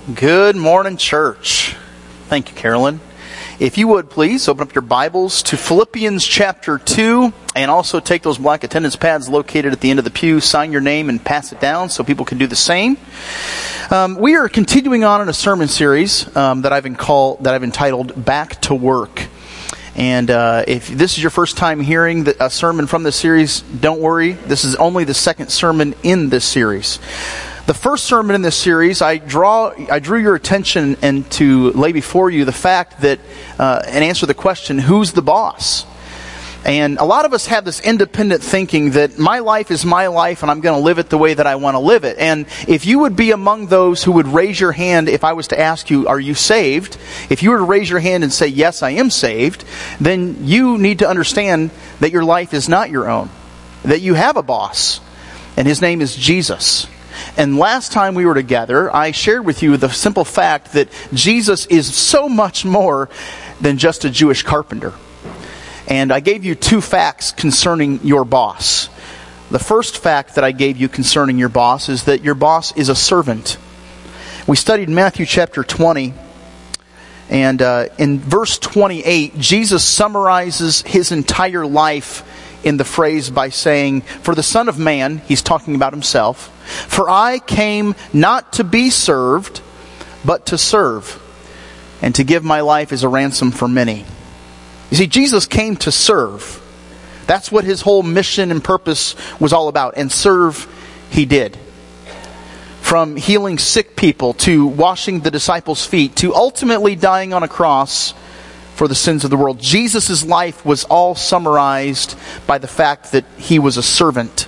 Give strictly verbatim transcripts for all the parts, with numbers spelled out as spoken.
Good morning, church. Thank you, Carolyn. If you would, please open up your Bibles to Philippians chapter two, and also take those black attendance pads located at the end of the pew, sign your name, and pass it down so people can do the same. Um, we are continuing on in a sermon series um, that I've been called, that I've entitled "Back to Work." And uh, if this is your first time hearing the, a sermon from this series, don't worry. This is only the second sermon in this series. The first sermon in this series, I draw, I drew your attention and to lay before you the fact that, uh, and answer the question, who's the boss? And a lot of us have this independent thinking that my life is my life and I'm going to live it the way that I want to live it. And if you would be among those who would raise your hand if I was to ask you, are you saved? If you were to raise your hand and say, yes, I am saved, then you need to understand that your life is not your own. That you have a boss, and his name is Jesus. And last time we were together, I shared with you the simple fact that Jesus is so much more than just a Jewish carpenter. And I gave you two facts concerning your boss. The first fact that I gave you concerning your boss is that your boss is a servant. We studied Matthew chapter twenty, and uh, in verse twenty-eight, Jesus summarizes his entire life in the phrase by saying, "For the Son of Man," he's talking about himself, "for I came not to be served, but to serve, and to give my life as a ransom for many." You see, Jesus came to serve. That's what his whole mission and purpose was all about. And serve he did. From healing sick people, to washing the disciples' feet, to ultimately dying on a cross for the sins of the world. Jesus' life was all summarized by the fact that he was a servant.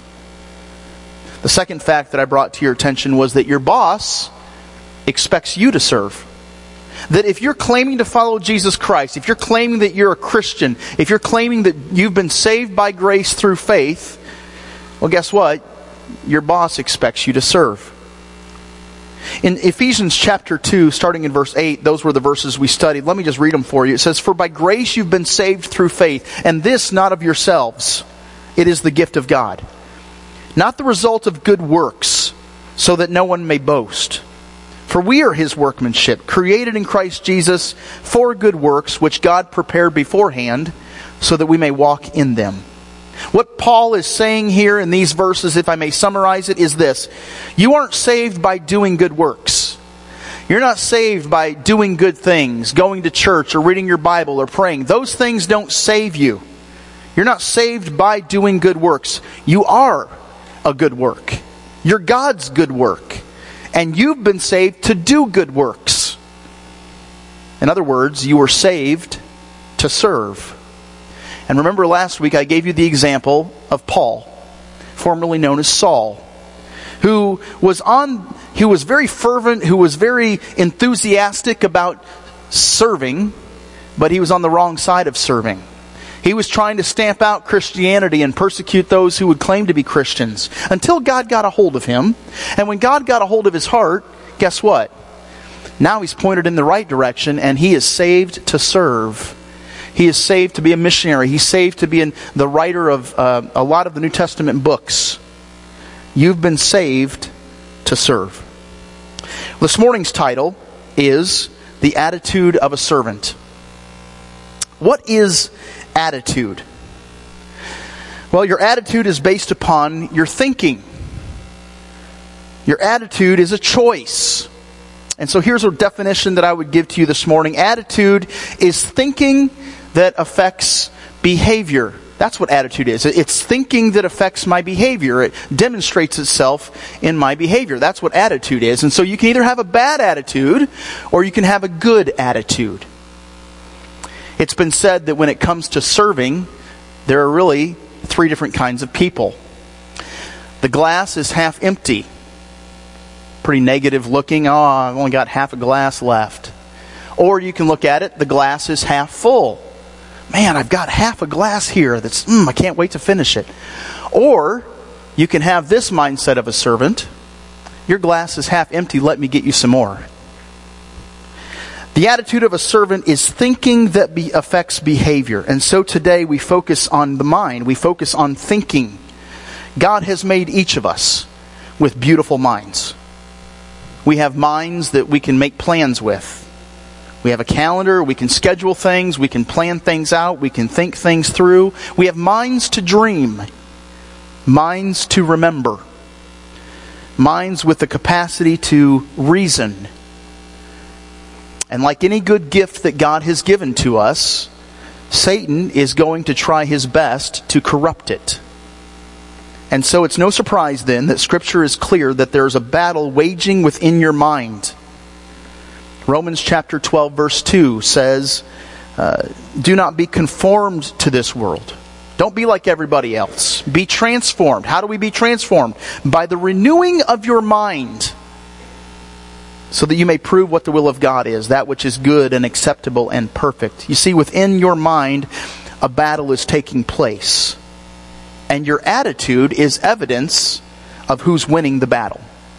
The second fact that I brought to your attention was that your boss expects you to serve. That if you're claiming to follow Jesus Christ, if you're claiming that you're a Christian, if you're claiming that you've been saved by grace through faith, well, guess what? Your boss expects you to serve. In Ephesians chapter two, starting in verse eight, those were the verses we studied. Let me just read them for you. It says, "For by grace you've been saved through faith, and this not of yourselves. It is the gift of God. Not the result of good works, so that no one may boast. For we are his workmanship, created in Christ Jesus for good works, which God prepared beforehand, so that we may walk in them." What Paul is saying here in these verses, if I may summarize it, is this. You aren't saved by doing good works. You're not saved by doing good things, going to church or reading your Bible or praying. Those things don't save you. You're not saved by doing good works. You are a good work. You're God's good work. And you've been saved to do good works. In other words, you were saved to serve. And remember last week I gave you the example of Paul, formerly known as Saul, who was on, who was very fervent, who was very enthusiastic about serving, but he was on the wrong side of serving. He was trying to stamp out Christianity and persecute those who would claim to be Christians until God got a hold of him. And when God got a hold of his heart, guess what? Now he's pointed in the right direction and he is saved to serve. He is saved to be a missionary. He's saved to be in the writer of uh, a lot of the New Testament books. You've been saved to serve. This morning's title is The Attitude of a Servant. What is attitude? Well, your attitude is based upon your thinking. Your attitude is a choice. And so here's a definition that I would give to you this morning. Attitude is thinking that affects behavior. That's what attitude is. It's thinking that affects my behavior. It demonstrates itself in my behavior. That's what attitude is. And so you can either have a bad attitude or you can have a good attitude. It's been said that when it comes to serving, there are really three different kinds of people. The glass is half empty. Pretty negative looking. Oh, I've only got half a glass left. Or you can look at it, the glass is half full. Man, I've got half a glass here that's, mm, I can't wait to finish it. Or you can have this mindset of a servant. Your glass is half empty, let me get you some more. The attitude of a servant is thinking that be, affects behavior. And so today we focus on the mind. We focus on thinking. God has made each of us with beautiful minds. We have minds that we can make plans with. We have a calendar, we can schedule things, we can plan things out, we can think things through. We have minds to dream, minds to remember, minds with the capacity to reason. And like any good gift that God has given to us, Satan is going to try his best to corrupt it. And so it's no surprise then that Scripture is clear that there is a battle waging within your mind. Romans chapter twelve verse two says, uh, do not be conformed to this world. Don't be like everybody else. Be transformed. How do we be transformed? By the renewing of your mind, so that you may prove what the will of God is, that which is good and acceptable and perfect. You see, within your mind, a battle is taking place. And your attitude is evidence of who's winning the battle.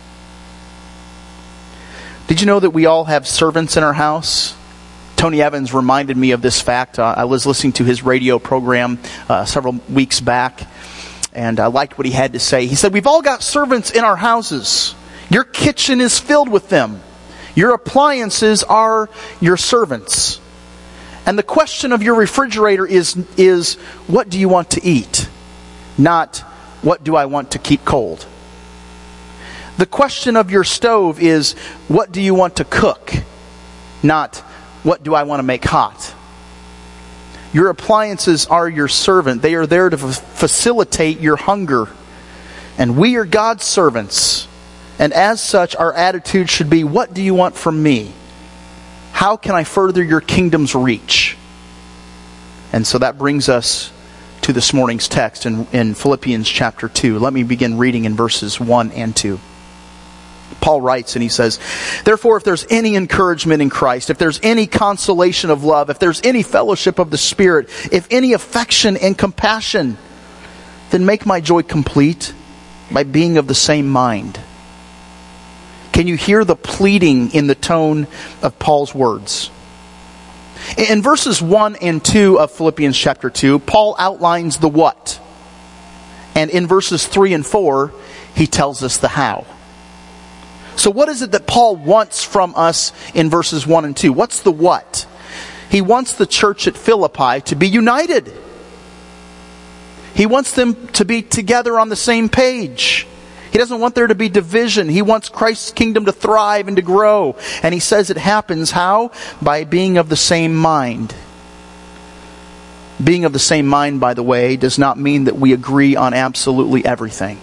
Did you know that we all have servants in our house? Tony Evans reminded me of this fact. Uh, I was listening to his radio program uh, several weeks back, and I liked what he had to say. He said, we've all got servants in our houses. Your kitchen is filled with them. Your appliances are your servants. And the question of your refrigerator is, is what do you want to eat? Not what do I want to keep cold. The question of your stove is, what do you want to cook? Not, what do I want to make hot? Your appliances are your servant. They are there to f- facilitate your hunger. And we are God's servants. And as such, our attitude should be, what do you want from me? How can I further your kingdom's reach? And so that brings us to this morning's text in, in Philippians chapter two. Let me begin reading in verses one and two. Paul writes and he says, therefore, if there's any encouragement in Christ, if there's any consolation of love, if there's any fellowship of the Spirit, if any affection and compassion, then make my joy complete by being of the same mind. Can you hear the pleading in the tone of Paul's words? In verses one and two of Philippians chapter two, Paul outlines the what. And in verses three and four, he tells us the how. So what is it that Paul wants from us in verses one and two? What's the what? He wants the church at Philippi to be united. He wants them to be together on the same page. He doesn't want there to be division. He wants Christ's kingdom to thrive and to grow. And he says it happens how? By being of the same mind. Being of the same mind, by the way, does not mean that we agree on absolutely everything.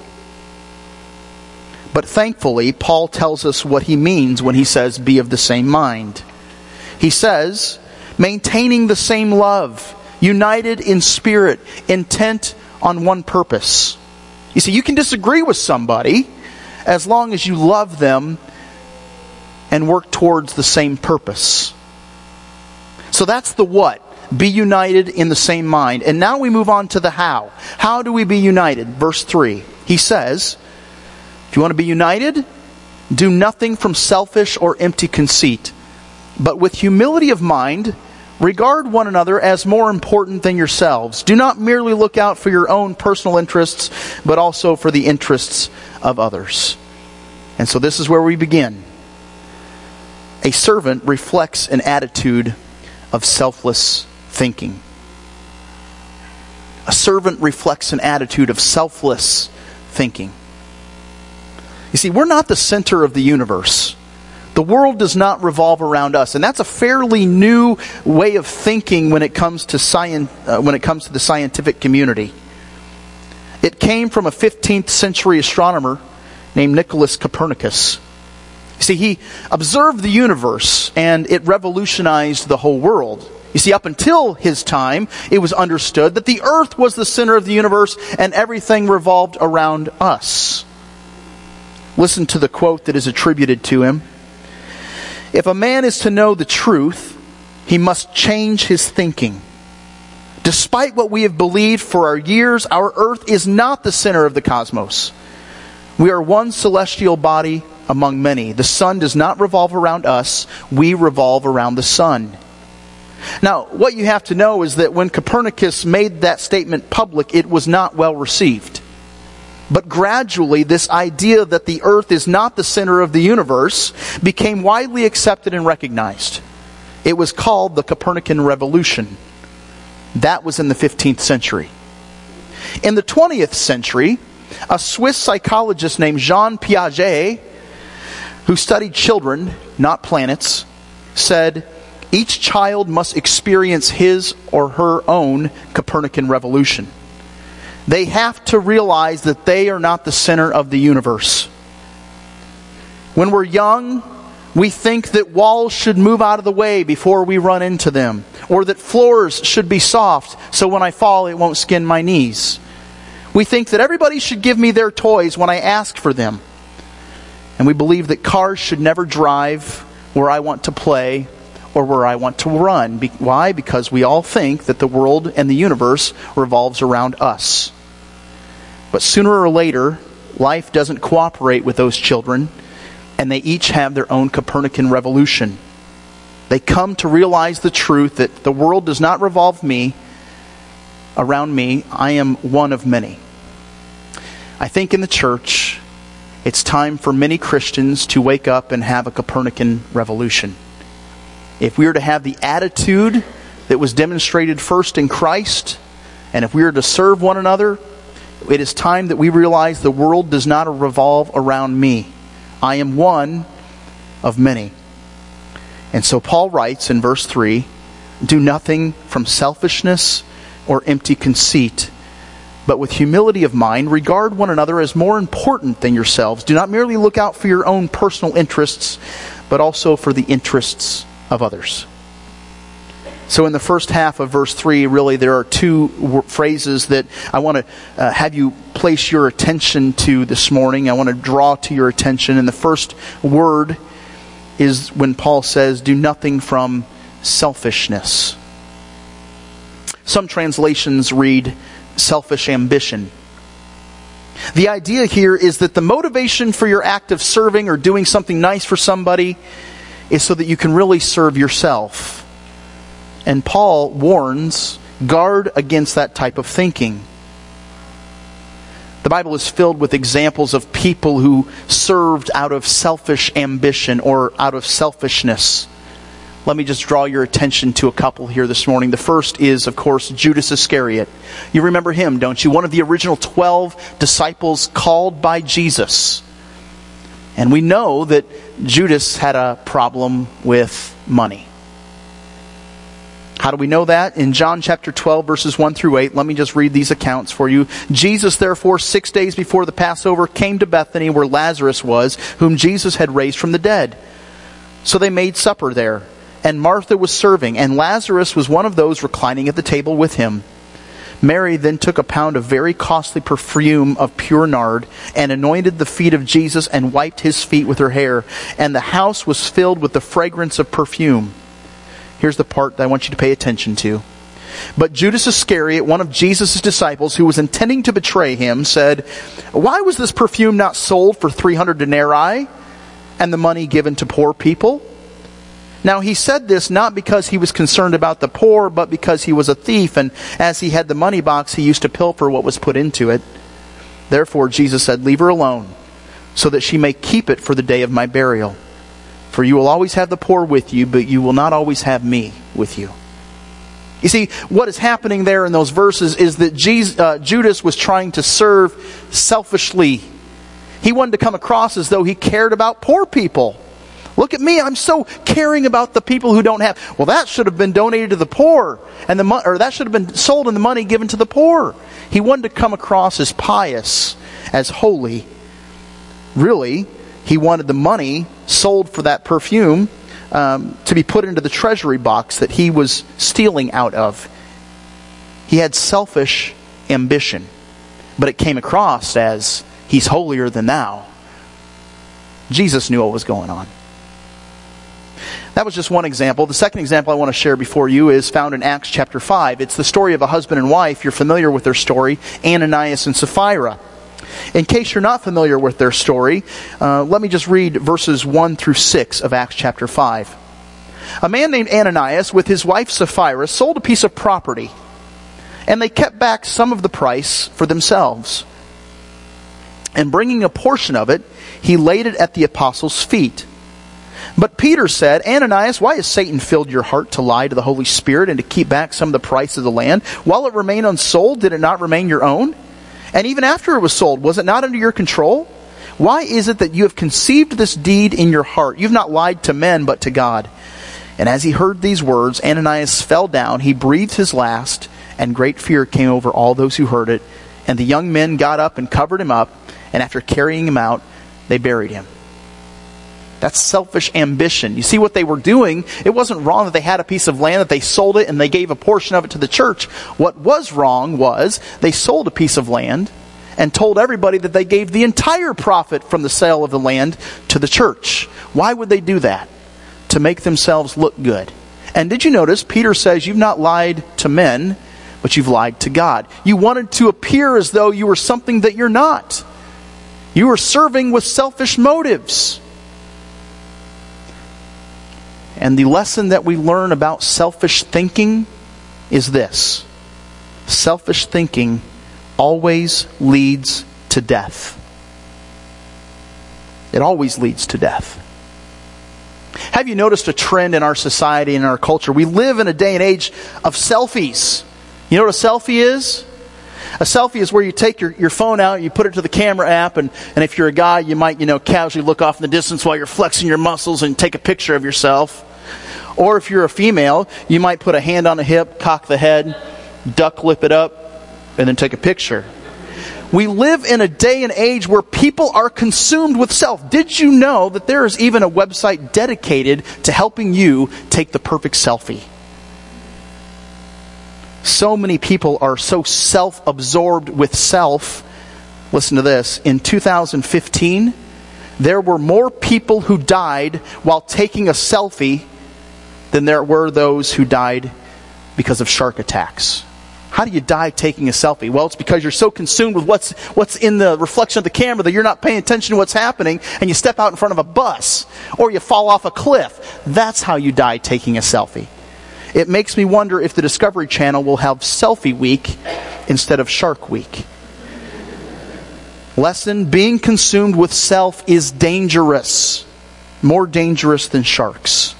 But thankfully, Paul tells us what he means when he says, be of the same mind. He says, maintaining the same love, united in spirit, intent on one purpose. You see, you can disagree with somebody as long as you love them and work towards the same purpose. So that's the what. Be united in the same mind. And now we move on to the how. How do we be united? Verse three. He says, if you want to be united, do nothing from selfish or empty conceit, but with humility of mind, regard one another as more important than yourselves. Do not merely look out for your own personal interests, but also for the interests of others. And so this is where we begin. A servant reflects an attitude of selfless thinking. A servant reflects an attitude of selfless thinking. You see, we're not the center of the universe. The world does not revolve around us, and that's a fairly new way of thinking when it comes to science, uh, when it comes to the scientific community. It came from a fifteenth century astronomer named Nicholas Copernicus. You see, he observed the universe, and it revolutionized the whole world. You see, up until his time, it was understood that the earth was the center of the universe, and everything revolved around us. Listen to the quote that is attributed to him. If a man is to know the truth, he must change his thinking. Despite what we have believed for our years, our earth is not the center of the cosmos. We are one celestial body among many. The sun does not revolve around us. We revolve around the sun. Now, what you have to know is that when Copernicus made that statement public, it was not well received. But gradually, this idea that the earth is not the center of the universe became widely accepted and recognized. It was called the Copernican Revolution. That was in the fifteenth century. In the twentieth century, a Swiss psychologist named Jean Piaget, who studied children, not planets, said, each child must experience his or her own Copernican revolution. They have to realize that they are not the center of the universe. When we're young, we think that walls should move out of the way before we run into them, or that floors should be soft so when I fall it won't skin my knees. We think that everybody should give me their toys when I ask for them. And we believe that cars should never drive where I want to play or where I want to run. Be- why? Because we all think that the world and the universe revolves around us. But sooner or later, life doesn't cooperate with those children, and they each have their own Copernican revolution. They come to realize the truth that the world does not revolve me around me. I am one of many. I think in the church, it's time for many Christians to wake up and have a Copernican revolution. If we are to have the attitude that was demonstrated first in Christ, and if we are to serve one another, it is time that we realize the world does not revolve around me. I am one of many. And so Paul writes in verse three, do nothing from selfishness or empty conceit, but with humility of mind, regard one another as more important than yourselves. Do not merely look out for your own personal interests, but also for the interests of others. So in the first half of verse three, really there are two w- phrases that I want to uh, have you place your attention to this morning. I want to draw to your attention. And the first word is when Paul says, do nothing from selfishness. Some translations read selfish ambition. The idea here is that the motivation for your act of serving or doing something nice for somebody is so that you can really serve yourself. And Paul warns, guard against that type of thinking. The Bible is filled with examples of people who served out of selfish ambition or out of selfishness. Let me just draw your attention to a couple here this morning. The first is, of course, Judas Iscariot. You remember him, don't you? One of the original twelve disciples called by Jesus. And we know that Judas had a problem with money. How do we know that? In John chapter twelve, verses one through eight, let me just read these accounts for you. Jesus, therefore, six days before the Passover, came to Bethany where Lazarus was, whom Jesus had raised from the dead. So they made supper there, and Martha was serving, and Lazarus was one of those reclining at the table with him. Mary then took a pound of very costly perfume of pure nard, and anointed the feet of Jesus, and wiped his feet with her hair. And the house was filled with the fragrance of perfume. Here's the part that I want you to pay attention to. But Judas Iscariot, one of Jesus' disciples, who was intending to betray him, said, why was this perfume not sold for three hundred denarii, and the money given to poor people? Now he said this not because he was concerned about the poor, but because he was a thief, and as he had the money box, he used to pilfer what was put into it. Therefore Jesus said, leave her alone, so that she may keep it for the day of my burial. For you will always have the poor with you, but you will not always have me with you. You see, what is happening there in those verses is that Jesus, uh, Judas was trying to serve selfishly. He wanted to come across as though he cared about poor people. Look at me, I'm so caring about the people who don't have. Well, that should have been donated to the poor, and the mo- or that should have been sold and the money given to the poor. He wanted to come across as pious, as holy. Really, he wanted the money sold for that perfume um, to be put into the treasury box that he was stealing out of. He had selfish ambition, but it came across as he's holier than thou. Jesus knew what was going on. That was just one example. The second example I want to share before you is found in Acts chapter five. It's the story of a husband and wife. You're familiar with their story, Ananias and Sapphira. In case you're not familiar with their story, uh, let me just read verses one through six of Acts chapter five. A man named Ananias with his wife Sapphira sold a piece of property, and they kept back some of the price for themselves. And bringing a portion of it, he laid it at the apostles' feet. But Peter said, Ananias, why has Satan filled your heart to lie to the Holy Spirit and to keep back some of the price of the land? While it remained unsold, did it not remain your own? And even after it was sold, was it not under your control? Why is it that you have conceived this deed in your heart? You've not lied to men, but to God. And as he heard these words, Ananias fell down. He breathed his last, and great fear came over all those who heard it. And the young men got up and covered him up, and after carrying him out, they buried him. That's selfish ambition. You see what they were doing? It wasn't wrong that they had a piece of land, that they sold it, and they gave a portion of it to the church. What was wrong was they sold a piece of land and told everybody that they gave the entire profit from the sale of the land to the church. Why would they do that? To make themselves look good. And did you notice, Peter says, you've not lied to men, but you've lied to God. You wanted to appear as though you were something that you're not. You were serving with selfish motives. And the lesson that we learn about selfish thinking is this. Selfish thinking always leads to death. It always leads to death. Have you noticed a trend in our society and in our culture? We live in a day and age of selfies. You know what a selfie is? A selfie is where you take your, your phone out, you put it to the camera app, and, and if you're a guy, you might, you know, casually look off in the distance while you're flexing your muscles and take a picture of yourself. Or if you're a female, you might put a hand on the hip, cock the head, duck lip it up, and then take a picture. We live in a day and age where people are consumed with self. Did you know that there is even a website dedicated to helping you take the perfect selfie? So many people are so self-absorbed with self. Listen to this. In two thousand fifteen, there were more people who died while taking a selfie than there were those who died because of shark attacks. How do you die taking a selfie? Well, it's because you're so consumed with what's what's in the reflection of the camera that you're not paying attention to what's happening, and you step out in front of a bus, or you fall off a cliff. That's how you die taking a selfie. It makes me wonder if the Discovery Channel will have Selfie Week instead of Shark Week. Lesson, being consumed with self is dangerous. More dangerous than sharks.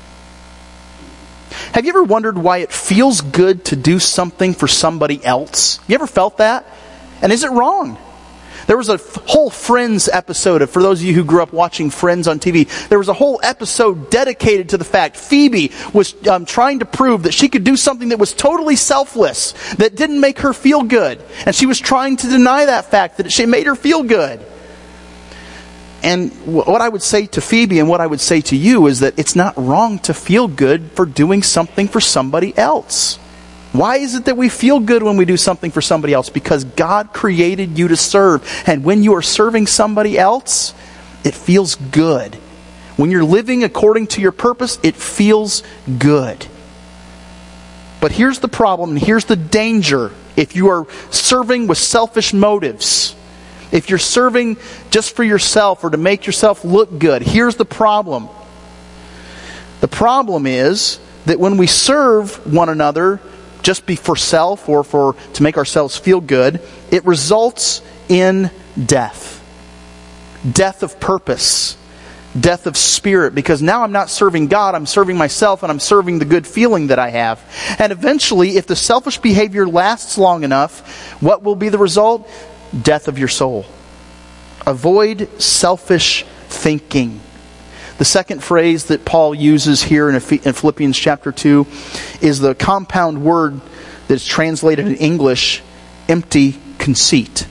Have you ever wondered why it feels good to do something for somebody else? You ever felt that? And is it wrong? There was a f- whole Friends episode, for those of you who grew up watching Friends on T V, there was a whole episode dedicated to the fact Phoebe was um, trying to prove that she could do something that was totally selfless, that didn't make her feel good. And she was trying to deny that fact, that it made her feel good. And what I would say to Phoebe and what I would say to you is that it's not wrong to feel good for doing something for somebody else. Why is it that we feel good when we do something for somebody else? Because God created you to serve. And when you are serving somebody else, it feels good. When you're living according to your purpose, it feels good. But here's the problem, and here's the danger. If you are serving with selfish motives, if you're serving just for yourself or to make yourself look good, here's the problem. The problem is that when we serve one another just be for self or for to make ourselves feel good, it results in death. Death of purpose. Death of spirit. Because now I'm not serving God, I'm serving myself, and I'm serving the good feeling that I have. And eventually, if the selfish behavior lasts long enough, what will be the result? Death of your soul. Avoid selfish thinking. The second phrase that Paul uses here in Philippians chapter two is the compound word that is translated in English, empty conceit.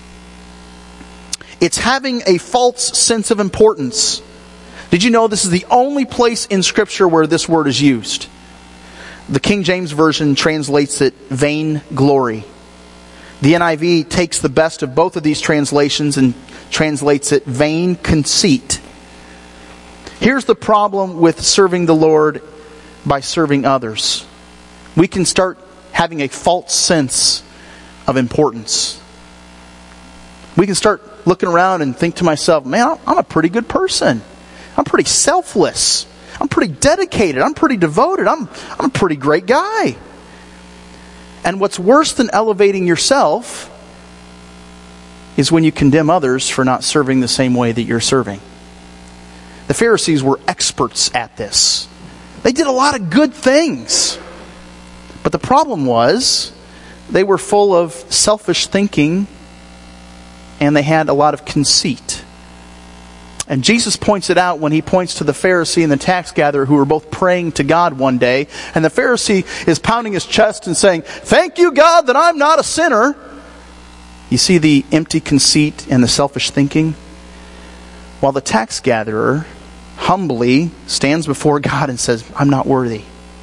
It's having a false sense of importance. Did you know this is the only place in Scripture where this word is used? The King James Version translates it vain glory. The N I V takes the best of both of these translations and translates it vain conceit. Here's the problem with serving the Lord by serving others. We can start having a false sense of importance. We can start looking around and think to myself, man, I'm a pretty good person. I'm pretty selfless. I'm pretty dedicated. I'm pretty devoted. I'm, I'm a pretty great guy. And what's worse than elevating yourself is when you condemn others for not serving the same way that you're serving. The Pharisees were experts at this. They did a lot of good things. But the problem was, they were full of selfish thinking, and they had a lot of conceit. And Jesus points it out when he points to the Pharisee and the tax gatherer who were both praying to God one day. And the Pharisee is pounding his chest and saying, "Thank you, God, that I'm not a sinner." You see the empty conceit and the selfish thinking? While the tax gatherer humbly stands before God and says, "I'm not worthy."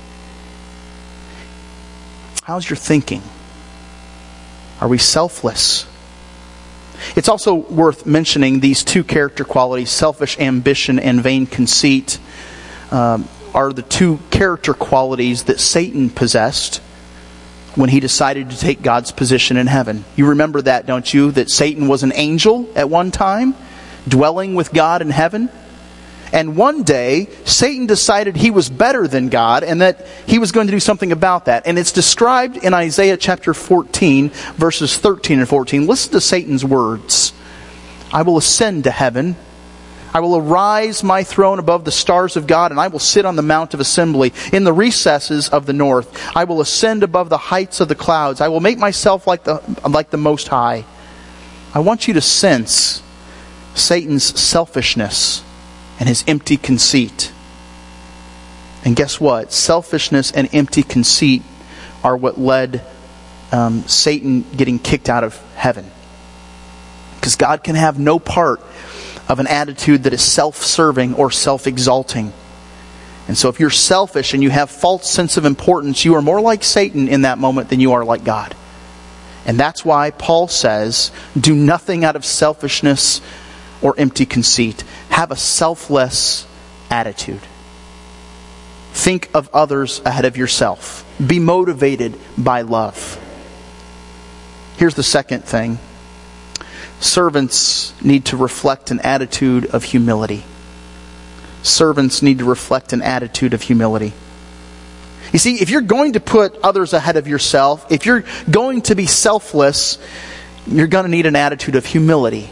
How's your thinking? Are we selfless? It's also worth mentioning these two character qualities, selfish ambition and vain conceit, um, are the two character qualities that Satan possessed when he decided to take God's position in heaven. You remember that, don't you? That Satan was an angel at one time, dwelling with God in heaven. And one day, Satan decided he was better than God and that he was going to do something about that. And it's described in Isaiah chapter fourteen, verses thirteen and fourteen. Listen to Satan's words. "I will ascend to heaven. I will arise my throne above the stars of God, and I will sit on the mount of assembly in the recesses of the north. I will ascend above the heights of the clouds. I will make myself like the, like the Most High." I want you to sense Satan's selfishness and his empty conceit. And guess what? Selfishness and empty conceit are what led um, Satan getting kicked out of heaven. Because God can have no part of an attitude that is self-serving or self-exalting. And so if you're selfish and you have false sense of importance, you are more like Satan in that moment than you are like God. And that's why Paul says, do nothing out of selfishness or empty conceit. Have a selfless attitude. Think of others ahead of yourself. Be motivated by love. Here's the second thing. Servants need to reflect an attitude of humility. Servants need to reflect an attitude of humility. You see, if you're going to put others ahead of yourself, if you're going to be selfless, you're going to need an attitude of humility.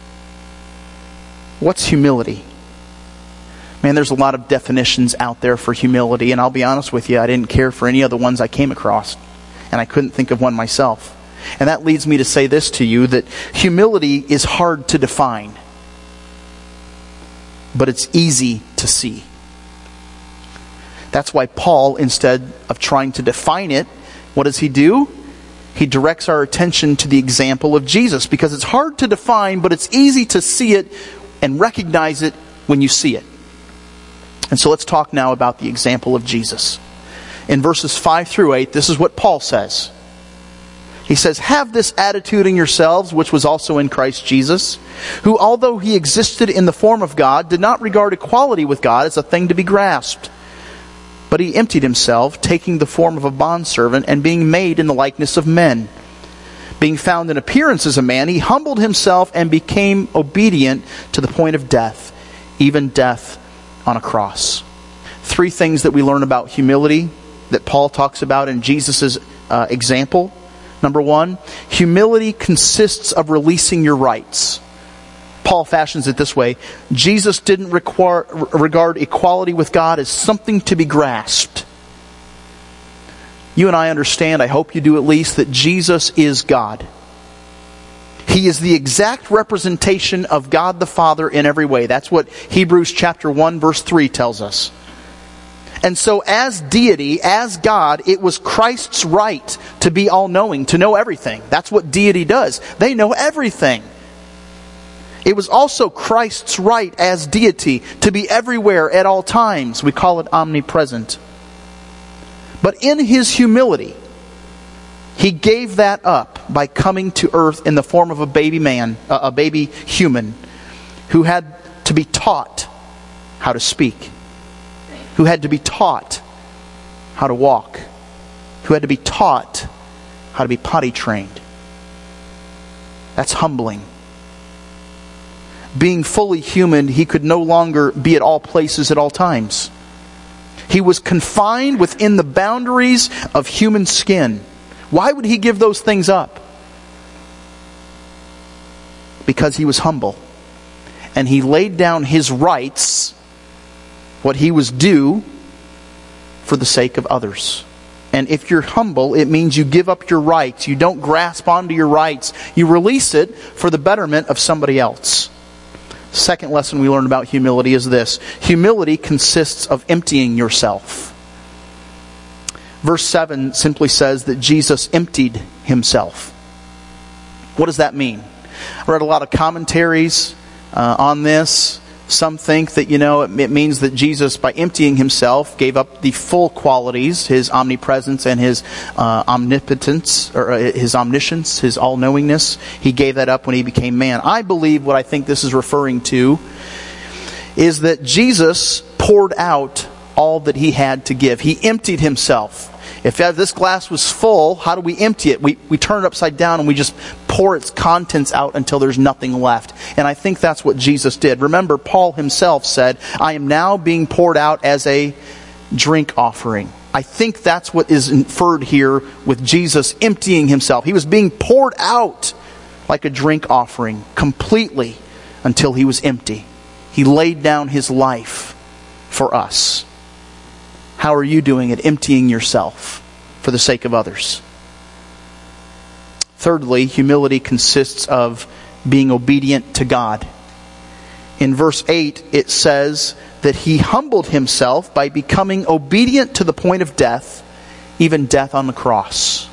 What's humility? Man, there's a lot of definitions out there for humility, and I'll be honest with you, I didn't care for any other ones I came across, and I couldn't think of one myself. And that leads me to say this to you, that humility is hard to define, but it's easy to see. That's why Paul, instead of trying to define it, what does he do? He directs our attention to the example of Jesus, because it's hard to define, but it's easy to see it and recognize it when you see it. And so let's talk now about the example of Jesus. In verses five through eight, this is what Paul says. He says, "Have this attitude in yourselves, which was also in Christ Jesus, who, although he existed in the form of God, did not regard equality with God as a thing to be grasped. But he emptied himself, taking the form of a bondservant and being made in the likeness of men. Being found in appearance as a man, he humbled himself and became obedient to the point of death, even death on a cross." Three things that we learn about humility that Paul talks about in Jesus' uh, example. Number one, humility consists of releasing your rights. Paul fashions it this way. Jesus didn't require, regard equality with God as something to be grasped. You and I understand, I hope you do at least, that Jesus is God. He is the exact representation of God the Father in every way. That's what Hebrews chapter one verse three tells us. And so as deity, as God, it was Christ's right to be all-knowing, to know everything. That's what deity does. They know everything. It was also Christ's right as deity to be everywhere at all times. We call it omnipresent. But in his humility, he gave that up by coming to earth in the form of a baby man, a baby human, who had to be taught how to speak, who had to be taught how to walk, who had to be taught how to be potty trained. That's humbling. Being fully human, he could no longer be at all places at all times. He was confined within the boundaries of human skin. Why would he give those things up? because he was humble. And he laid down his rights, what he was due, for the sake of others. And if you're humble, it means you give up your rights. You don't grasp onto your rights. You release it for the betterment of somebody else. Second lesson we learn about humility is this. Humility consists of emptying yourself. Verse seven simply says that Jesus emptied himself. What does that mean? I read a lot of commentaries uh, on this. Some think that, you know, it, it means that Jesus, by emptying himself, gave up the full qualities, his omnipresence and his uh, omnipotence, or uh, his omniscience, his all-knowingness. He gave that up when he became man. I believe what I think this is referring to is that Jesus poured out all that he had to give. He emptied himself. If this glass was full, how do we empty it? We we turn it upside down and we just pour its contents out until there's nothing left. And I think that's what Jesus did. Remember, Paul himself said, I am now being poured out as a drink offering. I think that's what is inferred here with Jesus emptying himself. He was being poured out like a drink offering completely until he was empty. He laid down his life for us. How are you doing at emptying yourself for the sake of others? Thirdly, humility consists of being obedient to God. In verse eight, it says that he humbled himself by becoming obedient to the point of death, even death on the cross.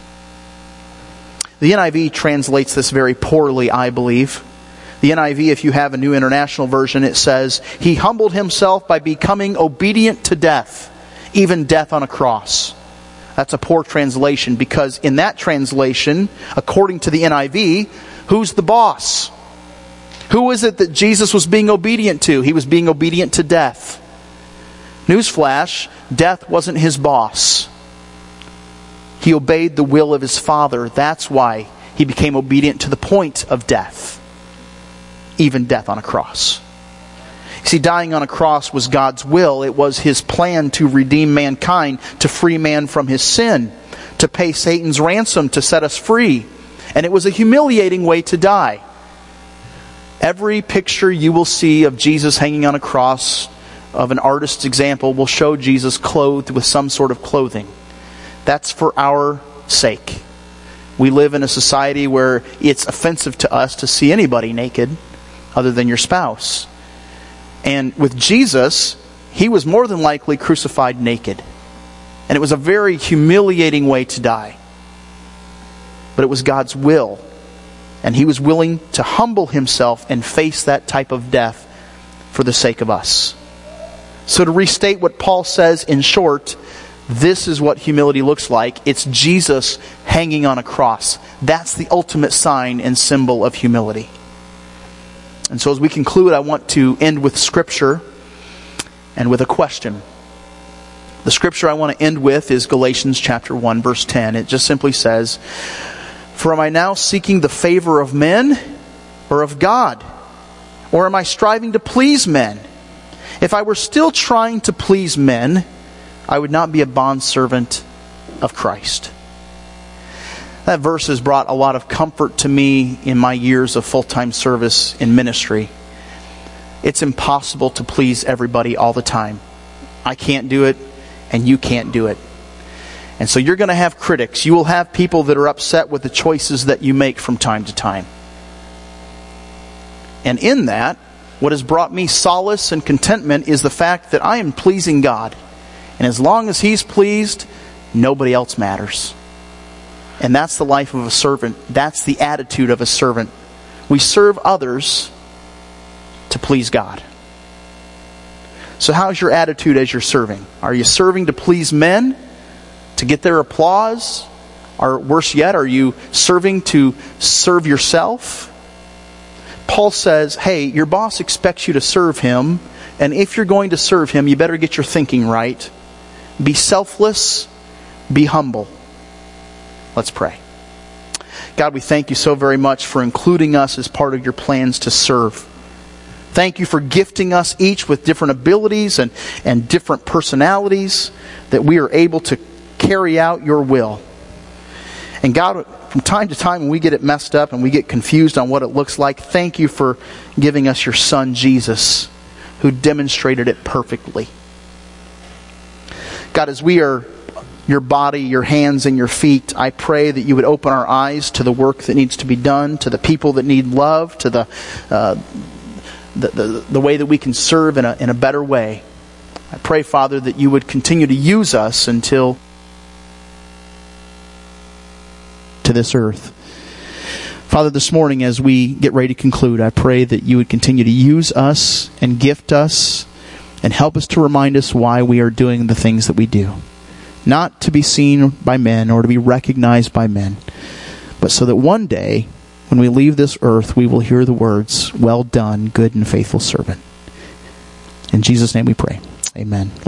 The N I V translates this very poorly, I believe. The N I V, if you have a New International Version, it says, he humbled himself by becoming obedient to death, even death on a cross. That's a poor translation, because in that translation, according to the N I V, who's the boss? Who is it that Jesus was being obedient to? He was being obedient to death. Newsflash, death wasn't his boss. He obeyed the will of his Father. That's why he became obedient to the point of death, even death on a cross. See, dying on a cross was God's will. It was his plan to redeem mankind, to free man from his sin, to pay Satan's ransom to set us free. And it was a humiliating way to die. Every picture you will see of Jesus hanging on a cross, of an artist's example, will show Jesus clothed with some sort of clothing. That's for our sake. We live in a society where it's offensive to us to see anybody naked other than your spouse. And with Jesus, he was more than likely crucified naked. And it was a very humiliating way to die. But it was God's will. And he was willing to humble himself and face that type of death for the sake of us. So to restate what Paul says in short, this is what humility looks like. It's Jesus hanging on a cross. That's the ultimate sign and symbol of humility. And so as we conclude, I want to end with Scripture and with a question. The Scripture I want to end with is Galatians chapter one, verse ten. It just simply says, for am I now seeking the favor of men or of God? Or am I striving to please men? If I were still trying to please men, I would not be a bondservant of Christ. That verse has brought a lot of comfort to me in my years of full-time service in ministry. It's impossible to please everybody all the time. I can't do it, and you can't do it. And so you're going to have critics. You will have people that are upset with the choices that you make from time to time. And in that, what has brought me solace and contentment is the fact that I am pleasing God. And as long as He's pleased, nobody else matters. And that's the life of a servant. That's the attitude of a servant. We serve others to please God. So how's your attitude as you're serving? Are you serving to please men? To get their applause? Or worse yet, are you serving to serve yourself? Paul says, hey, your boss expects you to serve him. And if you're going to serve him, you better get your thinking right. Be selfless. Be humble. Let's pray. God, we thank you so very much for including us as part of your plans to serve. Thank you for gifting us each with different abilities and, and different personalities that we are able to carry out your will. And God, from time to time when we get it messed up and we get confused on what it looks like, thank you for giving us your Son, Jesus, who demonstrated it perfectly. God, as we are your body, your hands, and your feet, I pray that you would open our eyes to the work that needs to be done, to the people that need love, to the uh, the, the, the way that we can serve in a, in a better way. I pray, Father, that you would continue to use us until to this earth. Father, this morning as we get ready to conclude, I pray that you would continue to use us and gift us and help us to remind us why we are doing the things that we do. Not to be seen by men or to be recognized by men, but so that one day, when we leave this earth, we will hear the words, "Well done, good and faithful servant." In Jesus' name we pray. Amen.